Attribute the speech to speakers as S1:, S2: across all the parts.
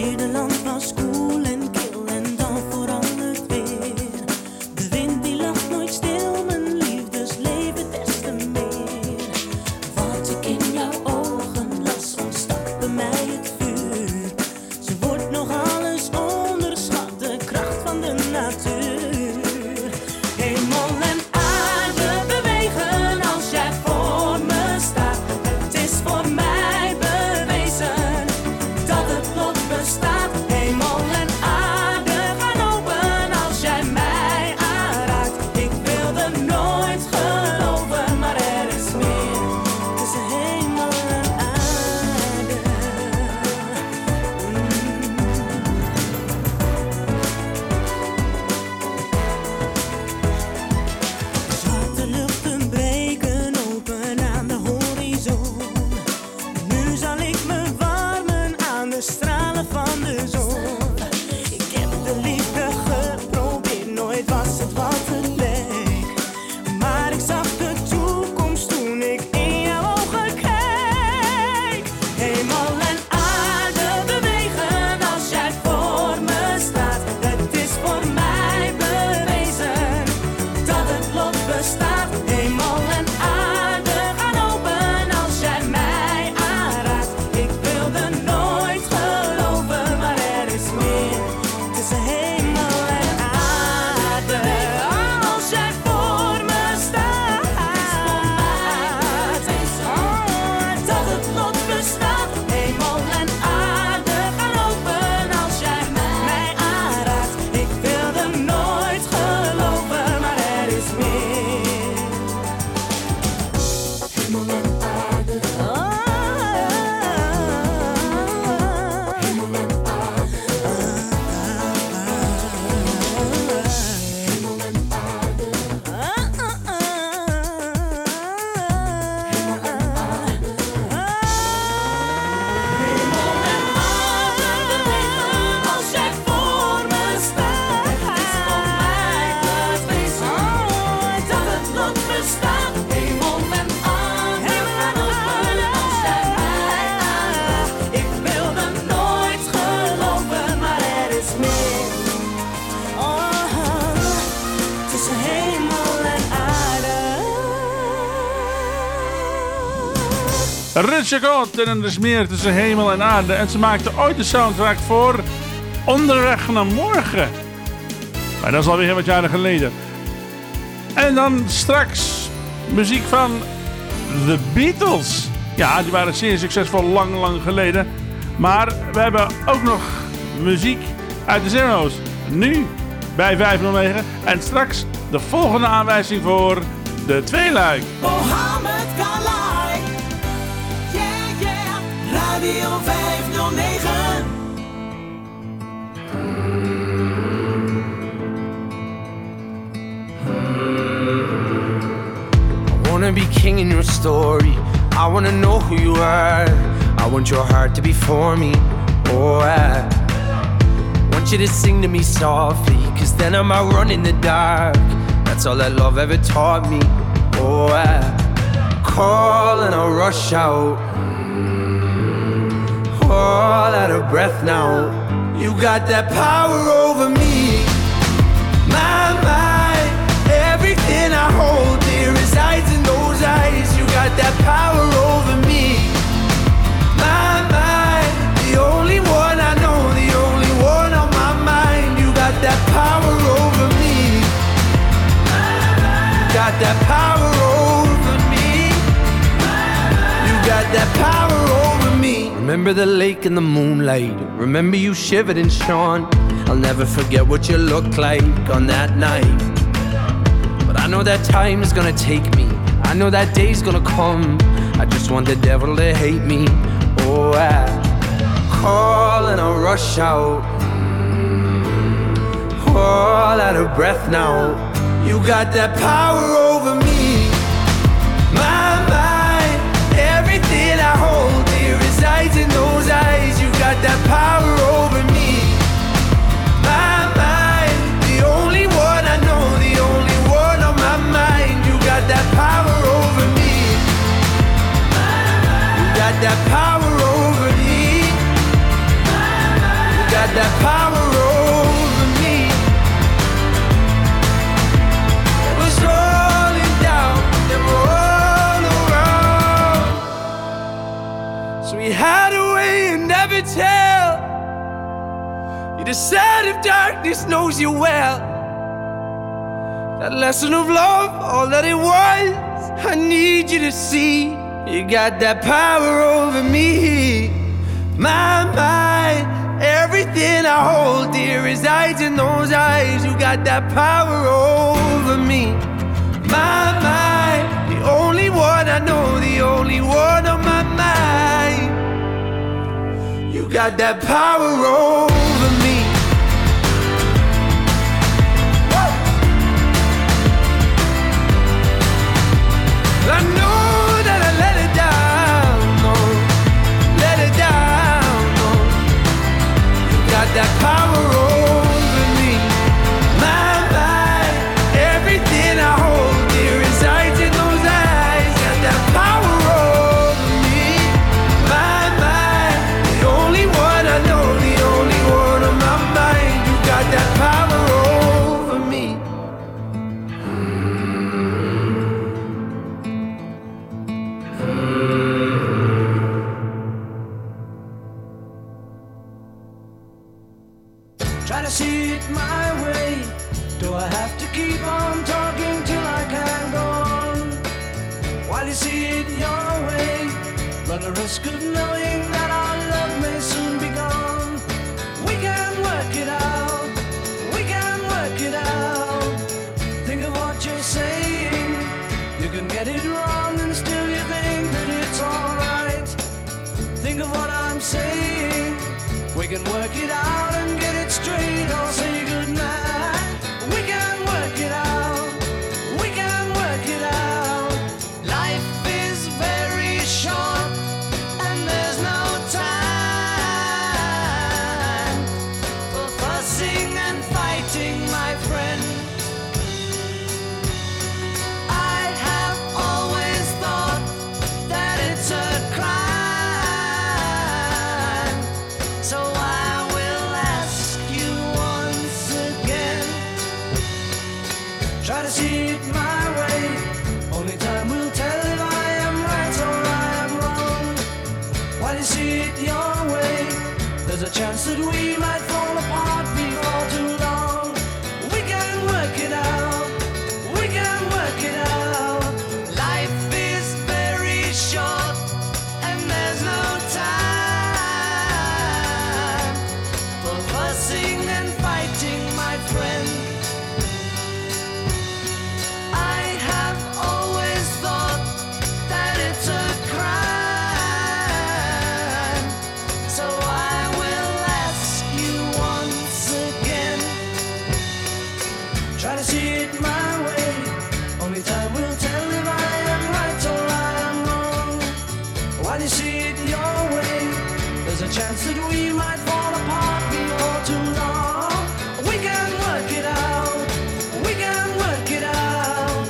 S1: Nederland was koel en kil en dan verandert weer. De wind die lacht nooit stil, mijn liefdesleven des te meer. Wat ik in jouw ogen las, ontstak bij mij het vuur. Ze wordt nog alles onderschat, de kracht van de natuur. Hemel en aarde bewegen als jij voor me staat. Het is voor mij bewezen dat het lot bestaat. Hemel en aarde gaan open als jij mij aanraakt. Ik wilde nooit geloven, maar er is meer tussen hemel en aarde. Zwarte luchten breken open aan de horizon. Nu zal ik me warmen aan de stralen van de zon. Ik heb de liefde geprobeerd, nooit was het wat het leek. Maar ik zag de toekomst toen ik in jouw ogen keek. Hemel en aarde bewegen als jij voor me staat. Het is voor mij bewezen dat het lot bestaat. Hemel en aarde gaan open als jij mij aanraakt. Ik wilde nooit geloven, maar er is meer tussen hemel en aarde. Als jij voor me staat, dat het lot bestaat. Hemel en aarde gaan open als jij mij aanraakt. Ik wilde nooit geloven, maar er is meer. Hemel en aarde. Hemel en aarde. Hemel en aarde. Als jij voor me staat, het is voor mij bewezen dat het lot bestaat. Hemel en aarde gaan open als jij mij aanraakt. Ik wilde nooit geloven, maar er is meer. Tussen hemel en aarde.
S2: Rutje God en er is meer tussen hemel en aarde. En ze maakte ooit de soundtrack voor Onderweg naar Morgen. Maar dat is alweer heel wat jaren geleden. En dan straks muziek van The Beatles. Ja, die waren zeer succesvol lang geleden. Maar we hebben ook nog muziek uit de Zero's. Nu bij 509. En straks de volgende aanwijzing voor de tweeluik.
S1: Mohammed Kalai. Yeah, yeah. Radio 509.
S3: I wanna be king in your story. I wanna know who you are. I want your heart to be for me. Oh, I want you to sing to me softly, 'cause then I'm out running in the dark. That's all that love ever taught me. Oh, I call and I rush out. All out of breath now. You got that power over me. My mind, everything I hold dear resides in those eyes. You got that power over me. My mind, the only one I know, the only one on my mind. You got that power over me. You got that power over me. You got that power over me. Remember the lake in the moonlight. Remember you shivered and shone. I'll never forget what you looked like on that night. But I know that time is gonna take me. I know that day's gonna come. I just want the devil to hate me. Oh, I call and I rush out. All out of breath now. You got that power over me. My mind, everything I hold dear resides in those eyes. You got that power over me. My mind, the only one I know, the only one on my mind. You got that power over me. You got that power over me. You that power over me. It was rolling down and all around. So we hide away and never tell. You decide if darkness knows you well. That lesson of love, all that it was, I need you to see. You got that power over me. My mind, everything I hold dear resides in those eyes. You got that power over me. My mind, the only one I know, the only one on my mind. You got that power over me. I know that I let it down, no, let it down, no. You got that power over me. My mind, everything I hold dear resides in those eyes. Got that power over me. My mind, the only one I know, the only one on my mind. You got that power over me.
S1: Try to see it my way. Do I have to keep on talking till I can go on? While you see it your way, run the risk of knowing that our love may soon be gone. We can work it out. We can work it out. Think of what you're saying. You can get it wrong and still you think that it's alright. Think of what I'm saying. We can work it out and get it straight or say goodnight. We can work it out. We can work it out. Life is very short and there's no time for fussing and fighting, my friend. I have always thought that it's a crime. So I will ask you once again. Try to see it my way. Only time will tell if I am right or I am wrong. While you see it your way, there's a chance that we might fall apart before too long. We can work it out. We can work it out. Life is very short and there's no time for fussing and fighting, my friend. I have always thought that it's a crime. So I will ask you once again. Try to see it my way. Only time will tell if I am right or I am wrong. While you see it your way, there's a chance that we might fall apart before too long. We can work it out. We can work it out.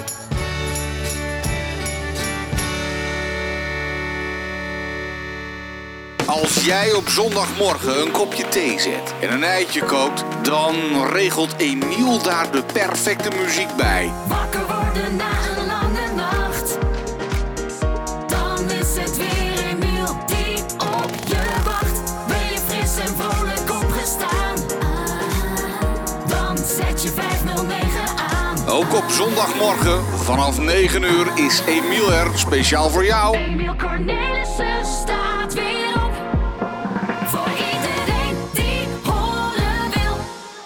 S4: Als jij op zondagmorgen een kopje thee zet en een eitje kookt, dan regelt Emiel daar de perfecte muziek bij.
S5: Wakker worden na een lange nacht. Dan is het weer Emiel die op je wacht. Ben je fris en vrolijk opgestaan? Dan zet je 509 aan.
S4: Ook op zondagmorgen vanaf 9 uur is Emiel er speciaal voor jou.
S5: Emiel Cornelissen staat weer op. Voor iedereen die horen wil.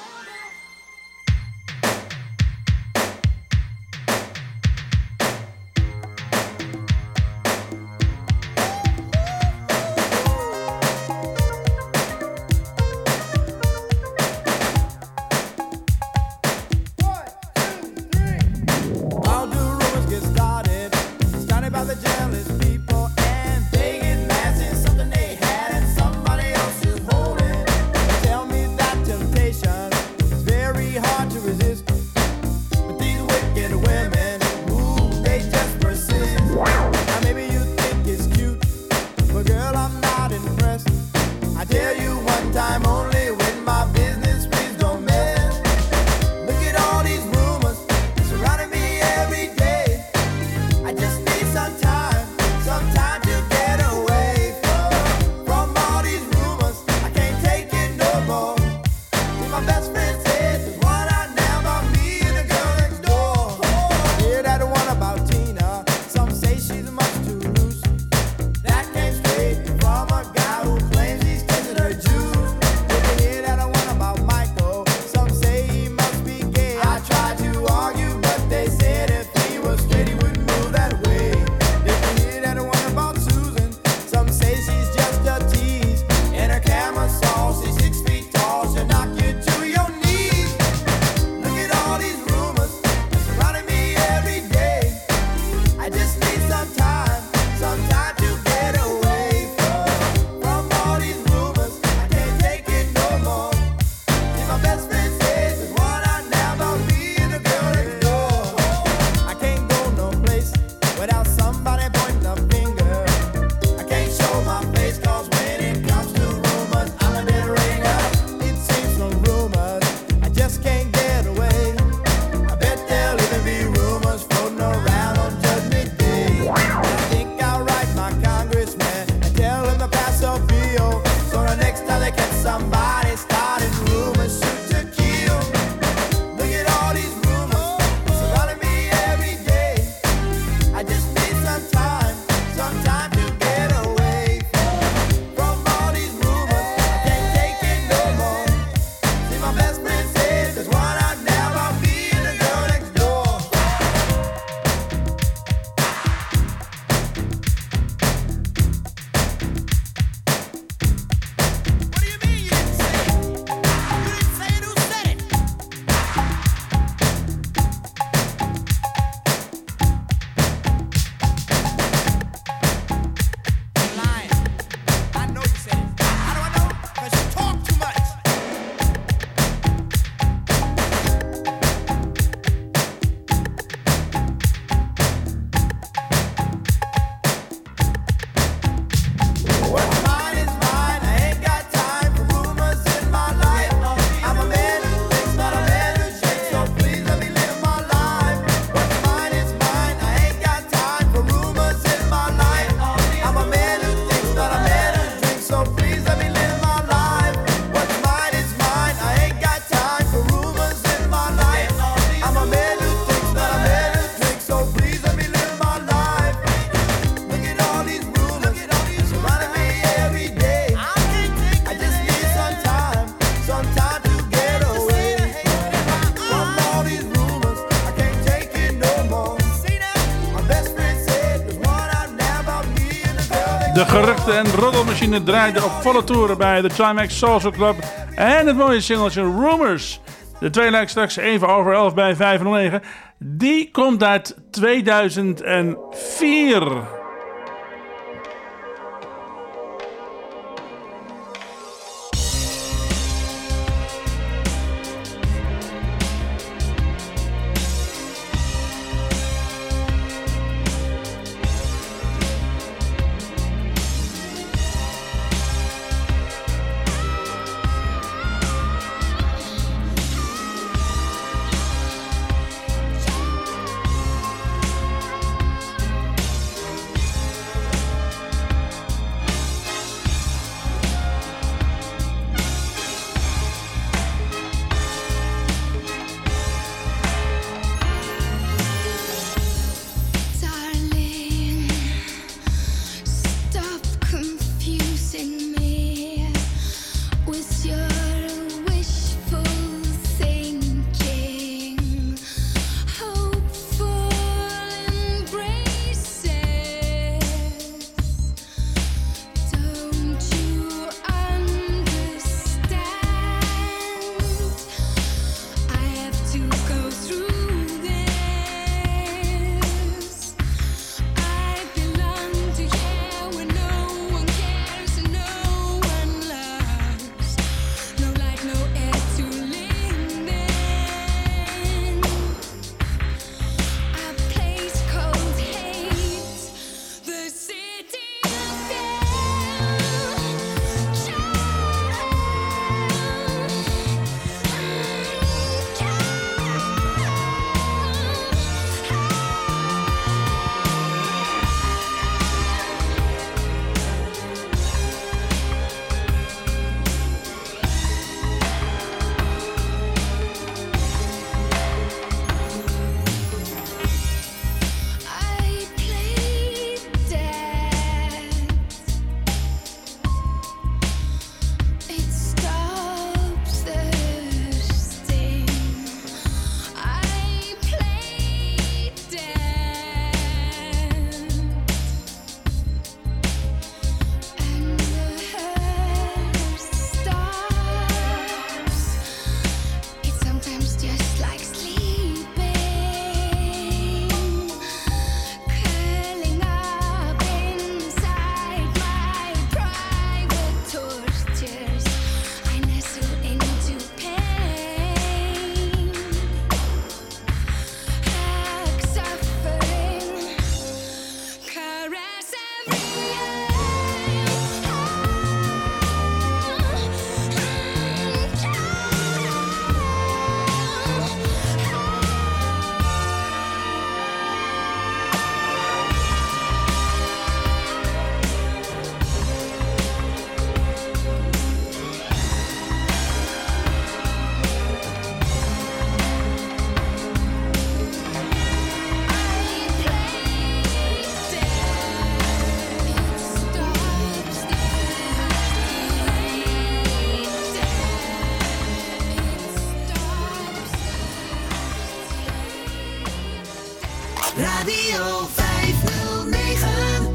S6: How do rumors get started? Started by the jealous people, and they get mad in something they had and somebody else is holding. Tell me that temptation is very hard to resist. But these wicked women, ooh, they just persist. Now maybe you think it's cute, but girl, I'm not impressed. I tell you one time only when my
S2: De geruchten- en roddelmachine draaide op volle toeren bij de Climax Social Club. En het mooie singeltje Rumors. De tweede lijkt straks even over 11 bij 509. Die komt uit 2004.
S5: Radio 509.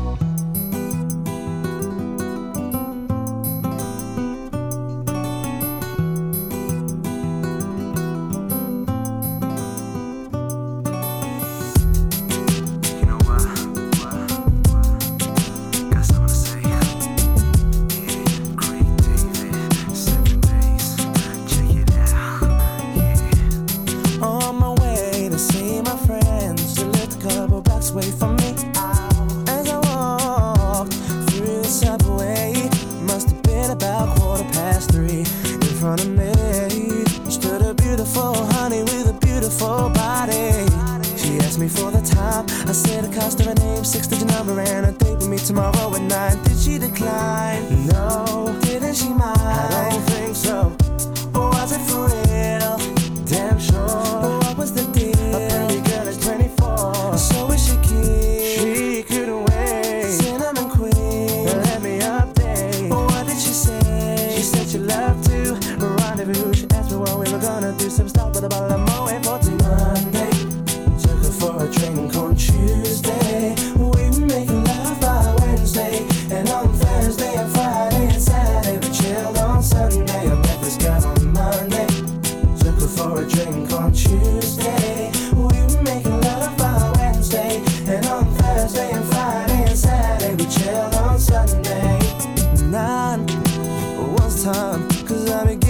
S6: On my way to see my friends, she lived a couple blocks away from me. As I walked through the subway, must have been about 3:15. In front of me stood a beautiful honey with a beautiful body. She asked me for the time. I said the cost of her name, 6-digit number, and a date with me tomorrow at 9. Did she decline? No. Didn't she mind? I don't think so. Was it for real? Damn sure. What was the deal? A pretty girl is 24, so is she cute? She couldn't wait. Cinnamon queen, let me update. What did she say? She said she loved to rendezvous. She asked me what we were gonna do. Some stop with a bottle of Moet for Monday. Took her for a drink on Tuesday. We were making love by Wednesday, and all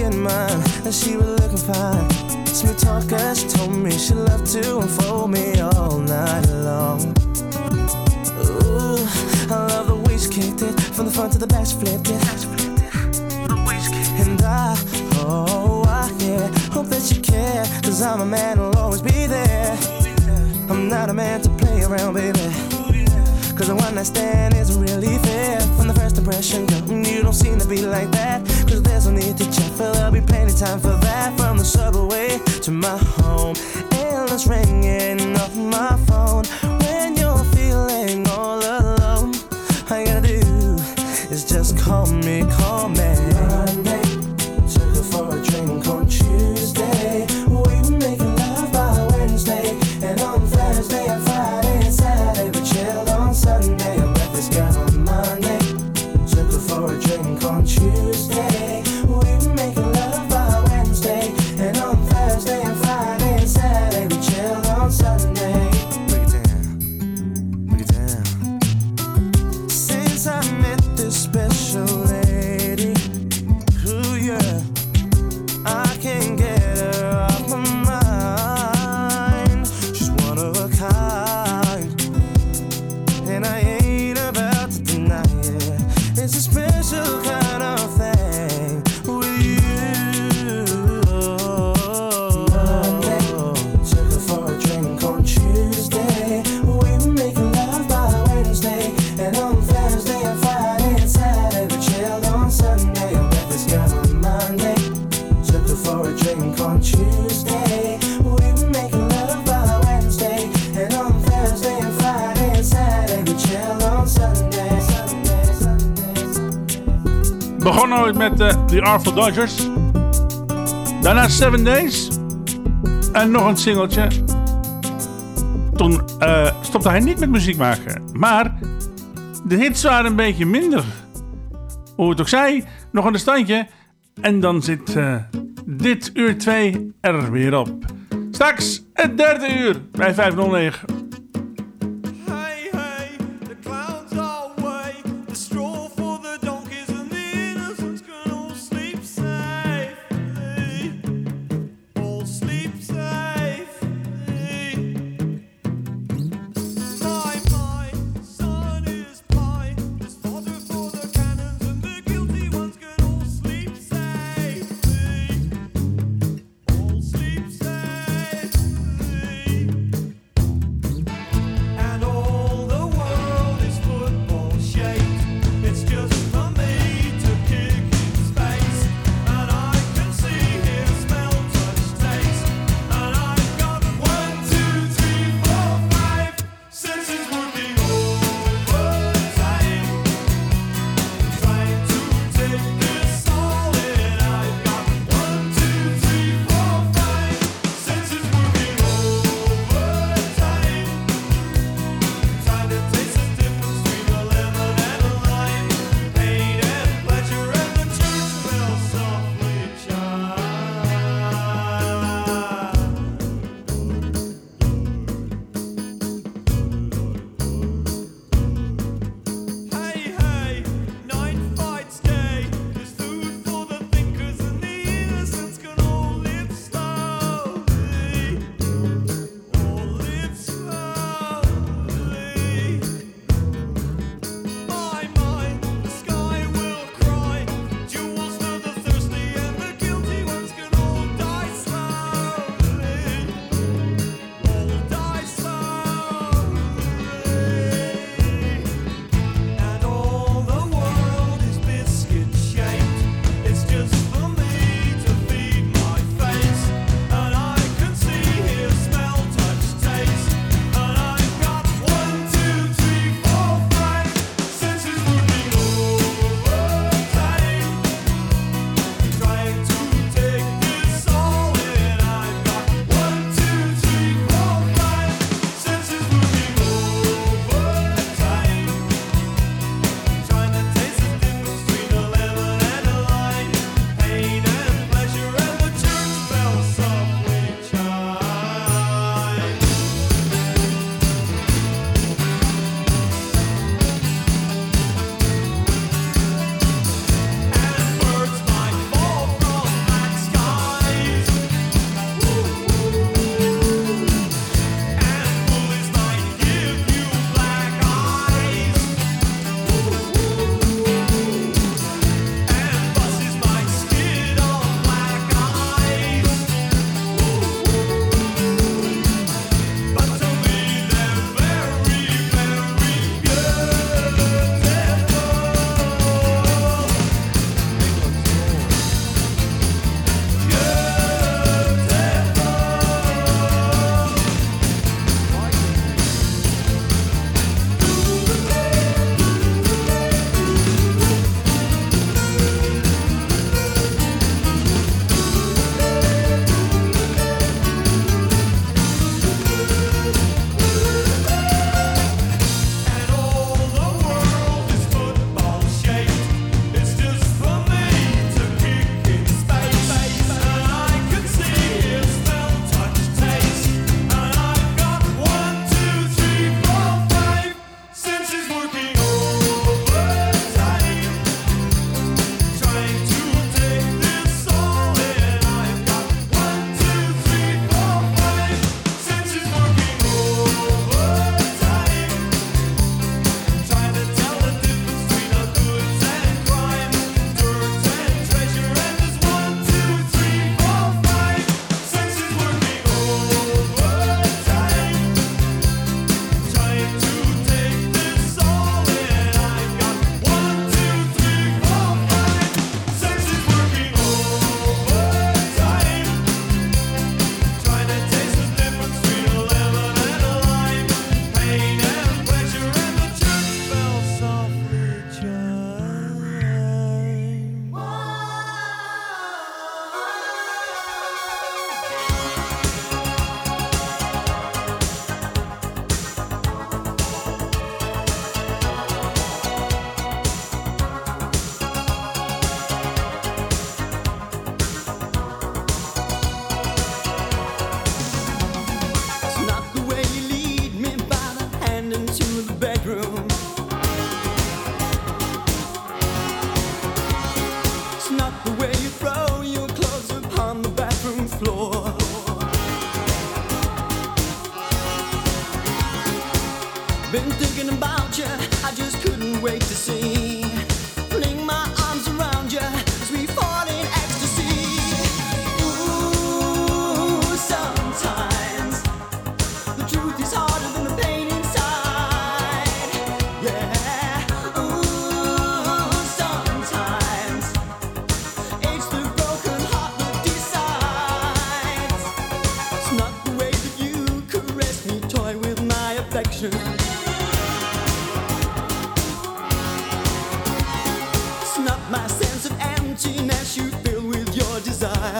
S6: in mind, and she was looking fine. Smooth talker, she told me she loved to unfold me all night long. Ooh, I love the way she kicked it, from the front to the back she flipped it. And I hope that you care, 'cause I'm a man who'll always be there. I'm not a man to play around, baby, 'cause a one night stand isn't really fair. From the first impression, girl, you don't seem to be like that. 'Cause there's no need to check, for there'll be plenty time for that. From the subway to my home, endless ringing off my phone. When you're feeling all alone, all you gotta do is just call me. Monday, took her for a drink on Tuesday. We were making love by Wednesday, and on Thursday and Friday and Saturday we chilled on Sunday. I met this girl on Monday, took her for a drink on Tuesday. We were making love by Wednesday, and on Thursday and Friday and Saturday we chilled on Sunday. Break it down. Since I met this special lady, ooh yeah, I can't get her off my mind. She's one of a kind, and I ain't about to deny it. It's a special kind of thing with you. Monday, took her for a drink on Tuesday. We were making love by Wednesday, and on Thursday and Friday and Saturday we chilled on Sunday. I met this girl on Monday, took her for a drink on Tuesday. We were making love by Wednesday, and on Thursday and Friday and Saturday we chilled on Sunday.
S2: Begon ooit met The Artful Dodgers. Daarna 7 Days. En nog een singeltje. Toen stopte hij niet met muziek maken. Maar de hits waren een beetje minder. Hoe het ook zij, nog een standje. En dan zit dit uur 2 er weer op. Straks het derde uur bij 509.
S7: Hey, hey, the clowns are away. The straw for the donkeys and the innocents can all sleep safely. All sleep safely. My son is pie. His father for the cannons and the guilty ones can all sleep safely. All sleep safely.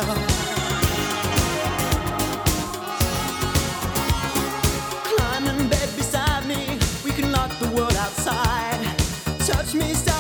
S1: Climb in bed beside me, we can lock the world outside. Touch me,